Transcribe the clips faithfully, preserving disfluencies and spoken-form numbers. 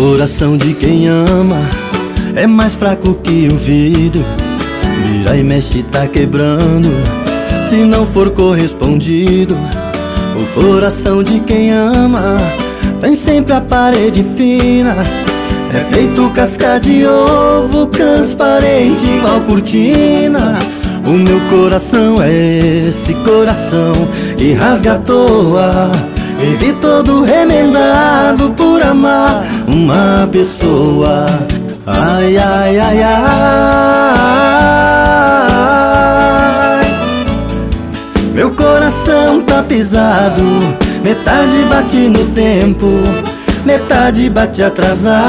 coração de quem ama é mais fraco que o vidro. Vira e mexe, tá quebrando se não for correspondido. O coração de quem ama tem sempre a parede fina. É feito casca de ovo, transparente igual cortina. O meu coração é esse coração que rasga à toa. Vive todo remendado por amar uma pessoa. Ai, ai, ai, ai. Meu coração tá pisado, metade bate no tempo, metade bate atrasado.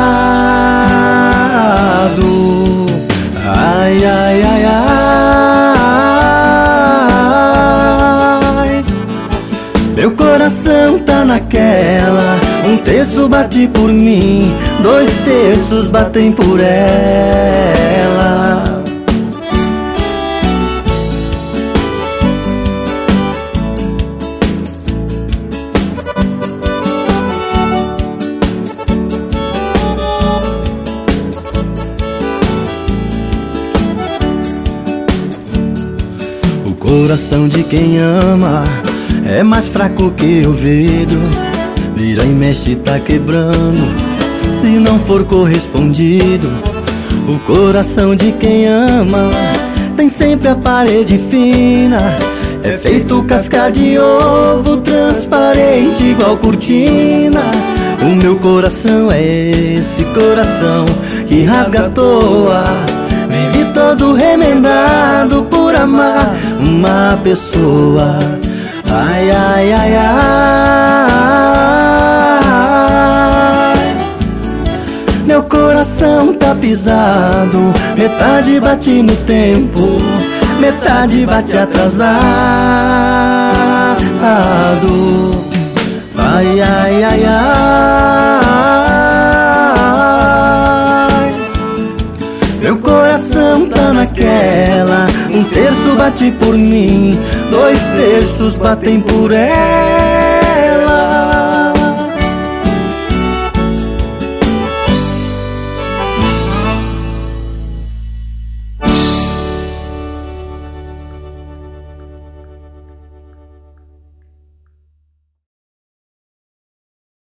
Ai, ai, ai, ai. Meu coração tá naquela, um terço bate por mim, dois terços batem por ela. O coração de quem ama é mais fraco que o vidro. Vira e mexe, tá quebrando se não for correspondido. O coração de quem ama tem sempre a parede fina. É feito casca de ovo, transparente igual cortina. O meu coração é esse coração que rasga à toa. Vive todo remendado por amar uma pessoa. Ai, ai, ai, ai. Meu coração tá pisado, metade bate no tempo, metade bate atrasado. Ai, ai, ai, ai. Meu coração tá naquela, um terço bate por mim, dois terços batem por ela.